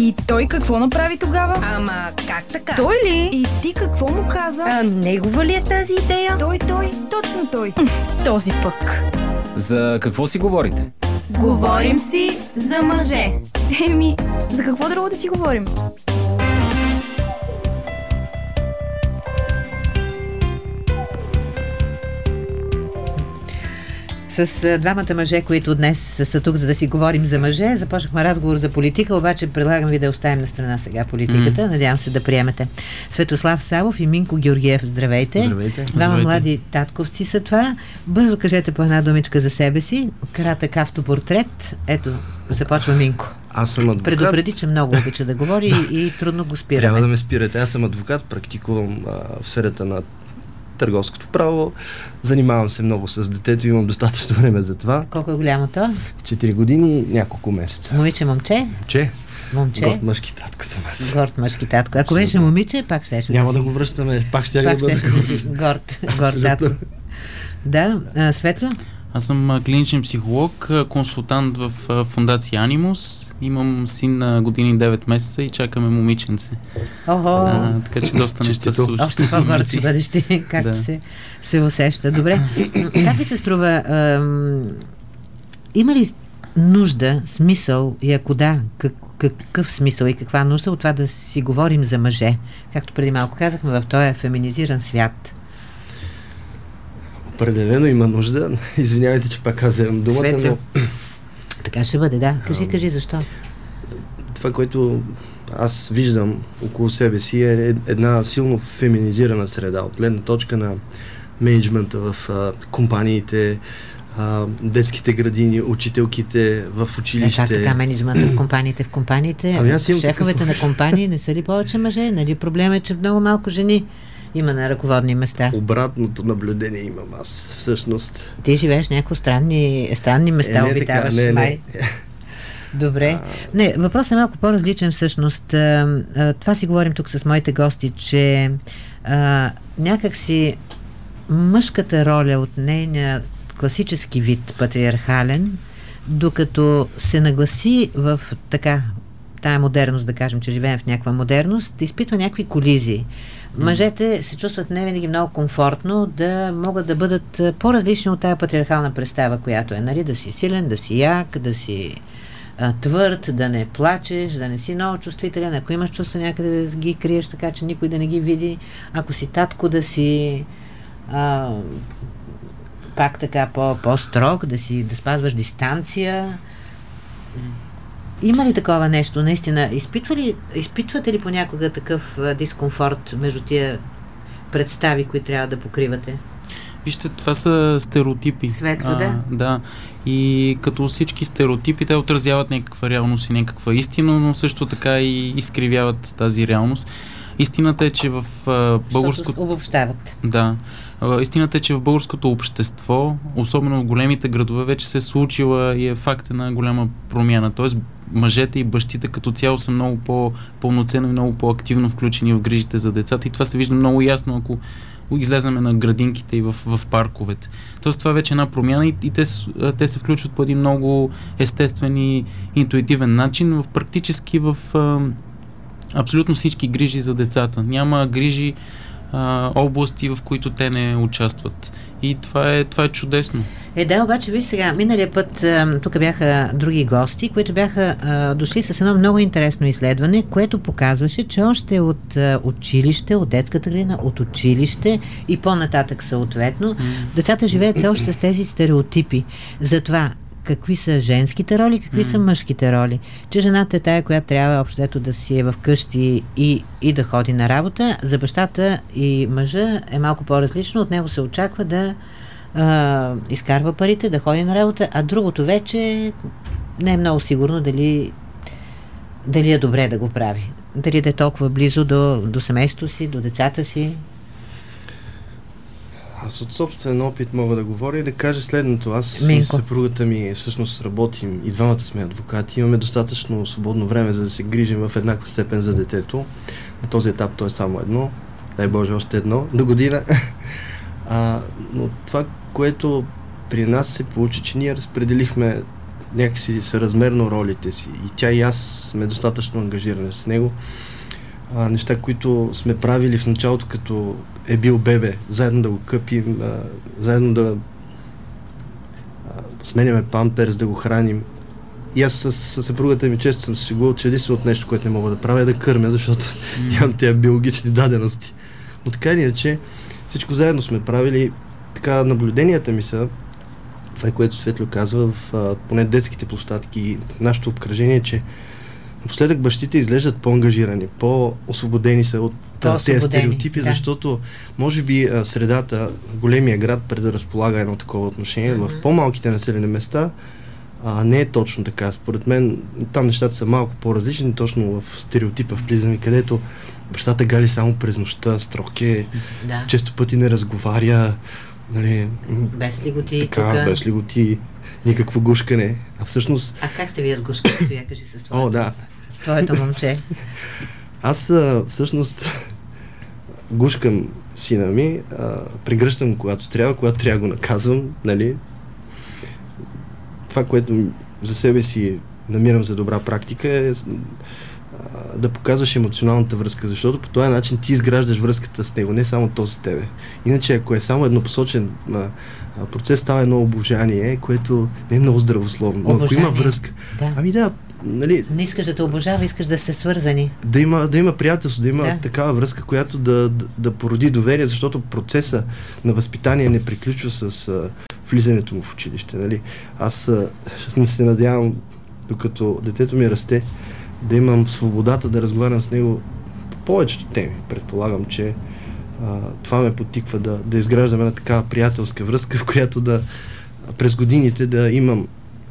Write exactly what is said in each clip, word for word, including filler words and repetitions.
И той какво направи тогава? Ама как така? Той ли? И ти какво му каза? А, негова ли е тази идея? Той, той, точно той. Този пък. За какво си говорите? Говорим си за мъже. Еми, за какво друго да си говорим? С двамата мъже, които днес са тук, за да си говорим за мъже, започнахме разговор за политика, обаче предлагам ви да оставим на страна сега политиката. Mm. Надявам се да приемете. Светослав Савов и Минко Георгиев, здравейте. Здравейте. Двама млади татковци са това. Бързо кажете по една думичка за себе си. Кратък автопортрет. Ето, започва Минко. Аз съм адвокат. Предупреди, че много обича да говори и, и трудно го спираме. Трябва да ме спирате. Аз съм адвокат, практикувам а, в сферата на търговското право. Занимавам се много с детето, имам достатъчно време за това. Колко е голямо то? Четири години, няколко месеца. Момиче, момче? Момче. Момче. Горд мъжки татко съм аз. Горд мъжки татко. Ако беше момиче, пак ще ще Няма да, да го връщаме, пак ще пак да бъде. Пак ще да си горд, горд татко. Да, а, Светло? Аз съм клиничен психолог, консултант в фондация Анимус. Имам син на години и девет месеца и чакаме момиченце. Охо! А, така че доста неща се случват. Още по-горд ще бъдеш ти, както да. се, се усеща. Добре. Как ви се струва? Ам, има ли нужда, смисъл и ако да, как, какъв смисъл и каква нужда от това да си говорим за мъже? Както преди малко казахме, в този феминизиран свят. Определено има нужда. Извинявайте, че пак аз вземам думата, Светло. но... Така ще бъде, да. Кажи, кажи защо. Това, което аз виждам около себе си е една силно феминизирана среда. От гледна точка на мениджмънта в а, компаниите, а, детските градини, учителките в училище. Е, как така мениджмънта в компаниите? В компаниите, ами аз шефовете такъв... на компании не са ли повече мъже? Нали проблема е, че много малко жени има на ръководни места. Обратното наблюдение имам аз, всъщност. Ти живееш някакво странни, странни места, е, не обитаваш, така, не, май. Не. Добре. А... Не, въпросът е малко по-различен всъщност. Това си говорим тук с моите гости, че а, някак си мъжката роля от нейния класически вид, патриархален, докато се нагласи в така тая модерност, да кажем, че живеем в някаква модерност, изпитва някакви колизии. Мъжете се чувстват не винаги много комфортно да могат да бъдат по-различни от тая патриархална представа, която е, нали, да си силен, да си як, да си а, твърд, да не плачеш, да не си много чувствителен, ако имаш чувства някъде да ги криеш така, че никой да не ги види, ако си татко да си а, пак така по, по-строг, да си да спазваш дистанция. Има ли такова нещо, наистина? Изпитва ли, изпитвате ли понякога такъв а, дискомфорт между тия представи, които трябва да покривате? Вижте, това са стереотипи. Светло, а, да? Да. И като всички стереотипи, те отразяват някаква реалност и някаква истина, но също така и изкривяват тази реалност. Истината е, че в а, българското... Защото обобщават. Да. А, истината е, че в българското общество, особено в големите градове, вече се е случила и е факт на голяма промяна. Тоест, мъжете и бащите като цяло са много по-пълноценно и много по-активно включени в грижите за децата и това се вижда много ясно, ако излезаме на градинките и в, в парковете. Тоест това вече е една промяна и, и те, те се включват по един много естествен и интуитивен начин, в практически в а, абсолютно всички грижи за децата. Няма грижи а, области, в които те не участват. И това е, това е чудесно. Е, да, обаче, виж сега, миналия път а, тук бяха други гости, които бяха а, дошли с едно много интересно изследване, което показваше, че още от а, училище, от детската градина, от училище и по-нататък съответно, mm. децата живеят все още с тези стереотипи. Затова какви са женските роли, какви mm. са мъжките роли. Че жената е тая, която трябва общо да си е в къщи и, и да ходи на работа. За бащата и мъжа е малко по-различно. От него се очаква да а, изкарва парите, да ходи на работа, а другото вече не е много сигурно дали, дали е добре да го прави. Дали да е толкова близо до, до семейството си, до децата си. Аз от собствен опит мога да говоря и да кажа следното. Аз Минко. и съпругата ми всъщност работим, и двамата сме адвокати, имаме достатъчно свободно време, за да се грижим в еднаква степен за детето. На този етап то е само едно, дай Боже още едно, до година. А, но това, което при нас се получи, че ние разпределихме някакси съразмерно ролите си. И тя и аз сме достатъчно ангажирани с него. А, неща, които сме правили в началото, като е бил бебе, заедно да го къпим, а, заедно да а, сменяме памперс, да го храним. И аз с, с съпругата ми често съм се шегувал, че единственото нещо, което не мога да правя е да кърмя, защото mm. нямам тези биологични дадености. Но така или иначе, всичко заедно сме правили. Така, наблюденията ми са, това е което Светло казва, в а, поне детските площадки и нашето обкръжение, че напоследък бащите изглеждат по-ангажирани, по-освободени са от тези стереотипи, да. Защото може би а, средата, големия град предразполага едно такова отношение. Mm-hmm. В по-малките населени места а, не е точно така. Според мен там нещата са малко по-различни, точно в стереотипа влизаме, където бащата гали само през нощта, строг е, да. Често пъти не разговаря, нали, без лиготи, така, тука. без лиготи, никакво гушкане. А всъщност... А как сте вие с гушкането? Я кажи с това. О, да. С твоето момче. Аз а, всъщност гушкам сина ми, а, прегръщам когато трябва, когато трябва го наказвам, нали. Това, което за себе си намирам за добра практика е а, да показваш емоционалната връзка, защото по този начин ти изграждаш връзката с него, не само то с тебе. Иначе, ако е само еднопосочен а, процес, става едно обожание, което не е много здравословно. Но ако има връзка, да. Ами да, нали... Не искаш да те обожава, искаш да сте свързани. Да има, да има приятелство, да има да. Такава връзка, която да, да, да породи доверие, защото процеса на възпитание не приключва с а, влизането му в училище. Нали? Аз а, не се надявам, докато детето ми расте, да имам свободата да разговарям с него по повечето теми. Предполагам, че а, това ме потиква да, да изграждам една такава приятелска връзка, в която да през годините да имам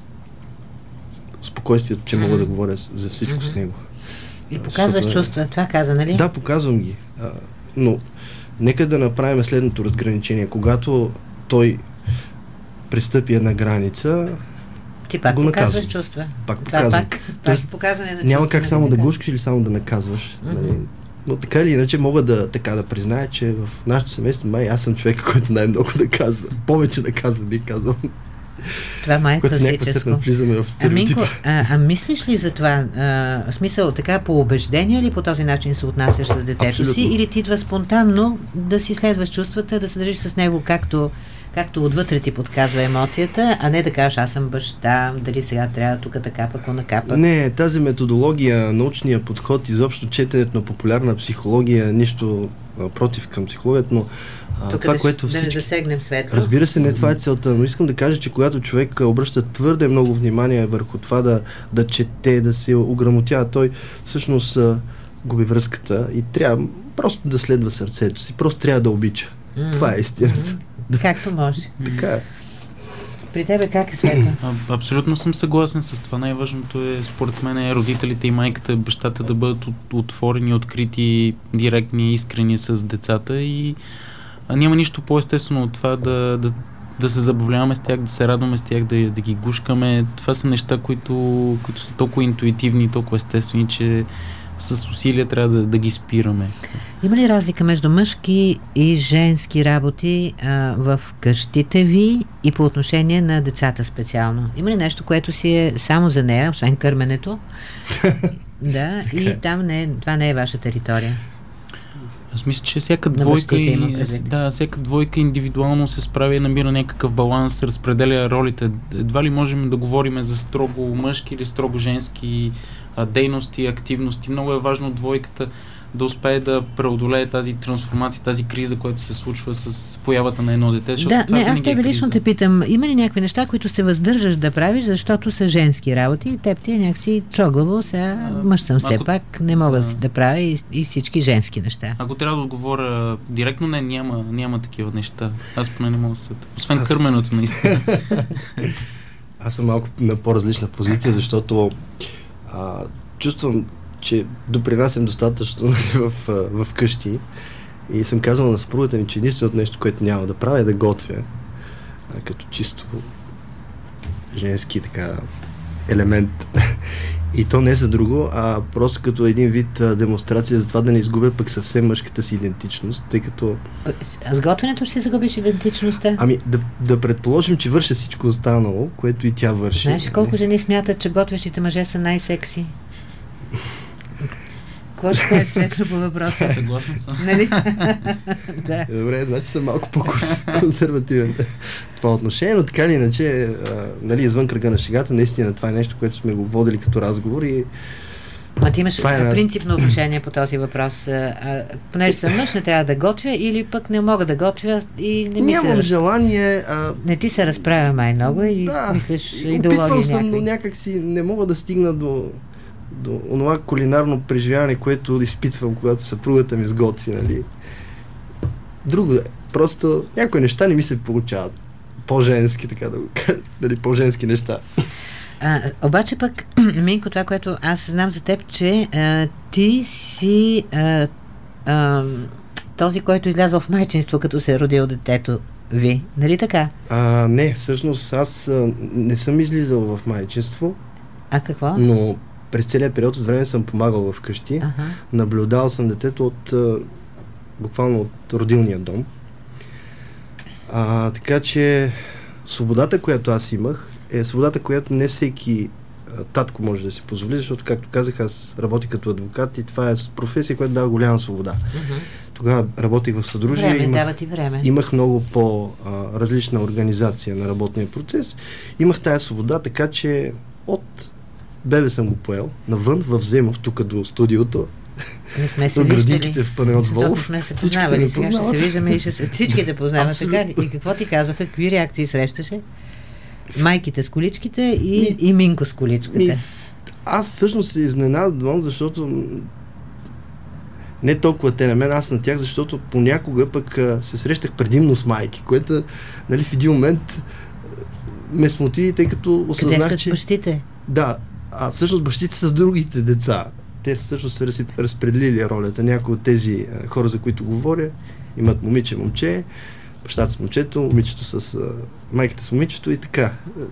спокойствието, че мога да говоря за всичко mm-hmm. с него. И показваш защото, чувства, това каза, нали? Да, показвам ги. А, но нека да направим следното разграничение. Когато той пристъпи една граница, ти пак го показваш наказвам. Чувства. Пак показвам. Пак, Тоест, показване на чувства. Няма как само да гушкаш или само да наказваш. Mm-hmm. Нали? Но така или иначе мога да, така, да призная, че в нашето семейство май аз съм човека, който най-много да казва. Повече да казва, бих казал. Това май е класическо. Влизаме в стереотипа. А, а мислиш ли за това? А, в смисъл, така по убеждение ли по този начин се отнасяш с детето Абсолютно. Си? Или ти идва спонтанно да си следваш чувствата, да се държиш с него както, както отвътре ти подсказва емоцията, а не да кажеш аз съм баща, дали сега трябва тук така пък накапа? Не, тази методология, научния подход, изобщо четенето на популярна психология, нищо а, против към психологията, но тук това, да, което всички... да не засегнем Светло. Разбира се, не това е целта, но искам да кажа, че когато човек обръща твърде много внимание върху това да, да чете, да се ограмотява, той всъщност а, губи връзката и трябва просто да следва сърцето си, просто трябва да обича. Mm-hmm. Това е истината. Mm-hmm. Както може. Така е. При тебе как е, Светло? А, абсолютно съм съгласен с това. Най-важното е, според мен, е родителите и майката, бащата да бъдат от, отворени, открити, директни, искрени с децата и а, няма нищо по-естествено от това да, да, да се забавляваме с тях, да се радваме с тях, да, да ги гушкаме. Това са неща, които, които са толкова интуитивни, толкова естествени, че с усилия трябва да, да ги спираме. Има ли разлика между мъжки и женски работи а, в къщите ви и по отношение на децата специално? Има ли нещо, което си е само за нея, освен кърменето? Да, и там не, това не е ваша територия. Аз мисля, че всяка двойка, и, да, всяка двойка индивидуално се справя и намира някакъв баланс, разпределя ролите. Едва ли можем да говорим за строго мъжки или строго женски а, дейности, активности. Много е важно двойката да успее да преодолее тази трансформация, тази криза, която се случва с появата на едно дете. Да, не, аз тебе лично те питам, има ли някакви неща, които се въздържаш да правиш, защото са женски работи и теб ти е някакси чоглаво, сега мъж съм все пак, не мога да, да правя и, и всички женски неща. Ако трябва да отговоря директно, не, няма, няма такива неща. Аз поне не мога да съда. Освен аз... кърменото, наистина. Аз съм малко на по-различна позиция, защото а, чувствам, че допринасям достатъчно в, в къщи и съм казал на съпругата ми, че единственото нещо, което няма да правя е да готвя, а, като чисто женски така елемент. И то не за друго, а просто като един вид а, демонстрация за това да не изгубя пък съвсем мъжката си идентичност, тъй като... С с готвенето ще си загубиш идентичността? Ами, да, да предположим, че върша всичко останало, което и тя върши. Знаеш ли колко жени смятат, че готвещите мъже са най-секси? Какво ще е светло по въпроса? Съгласен съм. Нали? Да. Добре, значи съм малко по-консервативен в това отношение, но така или иначе, а, нали, извън кръга на шегата, наистина това е нещо, което сме го водили като разговор и Ма ти имаш Това е на- принципно отношение по този въпрос. А, а, понеже съм мъж, не трябва да готвя или пък не мога да готвя и не ми се... нямам раз- желание. А, Не ти се разправя май много и да, мислиш опитвал идеология съм, но някакви. някак си не мога да стигна до, до онова кулинарно преживяване, което изпитвам, когато съпругата ми сготви, нали. Друго е. Просто някои неща не ми се получават. По-женски, така да го кажа. Нали, по-женски неща. А, обаче пък, Минко, това, което аз знам за теб, че а, ти си а, а, този, който излязъл в майчинство, като се е родил детето ви. Нали така? А, не, всъщност аз а, не съм излизал в майчинство, А какво? но през целия период от време съм помагал вкъщи. Ага. Наблюдавал съм детето от а, буквално от родилния дом. А, така че свободата, която аз имах, е свободата, която не всеки а, татко може да си позволи, защото, както казах, аз работих като адвокат и това е професия, която дава голяма свобода. Мгм. Тогава работих в съдружие, Време, имах, дава ти време. имах много по-различна организация на работния процес. Имах тая свобода, така че от бебе съм го поел навън, в Земов, тук до студиото, Не сме се до виждали. градинките в Панайот Защото Волов. сме се Всички познавали. ме Сега ще се познават. виждаме и ще се... Всички те познават, така ли? Абсолютно. И какво ти казваха? Какви реакции срещаше? Майките с количките и, Ми- и Минко с количката. Ми, аз всъщност се изненадвам, защото м, не толкова те на мен, аз на тях, защото понякога пък а, се срещах предимно с майки, което, нали, в един момент а, ме смути, тъй като Къде осъзнах, са че... бащите? Да, а всъщност бащите са с другите деца. Те всъщност са разси- разпределили ролята. Някои от тези а, хора, за които говоря, имат момиче, момче, бащата с момчето, момичето с... А, майката с момичето и така.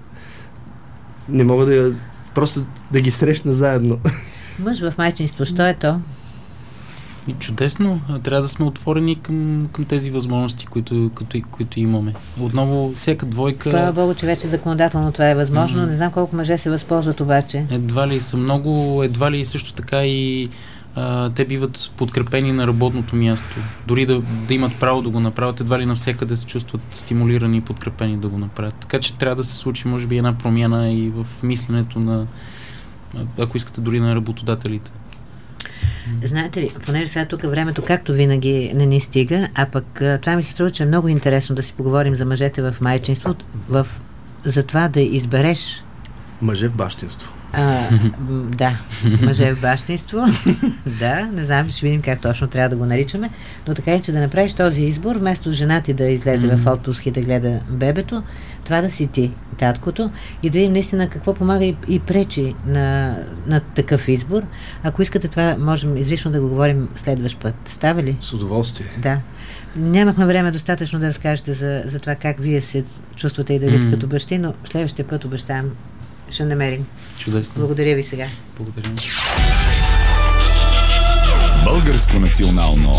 Не мога да... Просто да ги срещна заедно. Мъж в майчинство, що е то? И чудесно. А, Трябва да сме отворени към, към тези възможности, които, които, които имаме. Отново, всяка двойка... Слава Богу, че вече законодателно това е възможно. М. Не знам колко мъже се възползват обаче. Едва ли са много, едва ли също така и а, те биват подкрепени на работното място. Дори да, да имат право да го направят, едва ли навсякъде се чувстват стимулирани и подкрепени да го направят. Така че трябва да се случи, може би, една промяна и в мисленето на, ако искате, дори на работодателите. Знаете ли, понеже сега тук времето, както винаги, не ни стига, а пък а, това ми се струва, че е много интересно да си поговорим за мъжете в майчинство, в, за това да избереш Мъже в бащинство. А, м, да, мъже в бащинство. Да, не знам, ще видим как точно трябва да го наричаме, но така е, че да направиш този избор, вместо жена ти да излезе Мгм. в отпуск и да гледа бебето, това да си ти, таткото, и да видим наистина какво помага и, и пречи на, на такъв избор. Ако искате това, можем изрично да го говорим следващ път. Става ли? С удоволствие. Да. Нямахме време достатъчно да разкажете за, за това как вие се чувствате и Давид М. като бащи, но следващия път обещавам, ще намерим. Чудесно. Благодаря ви сега. Благодаря. Българско национално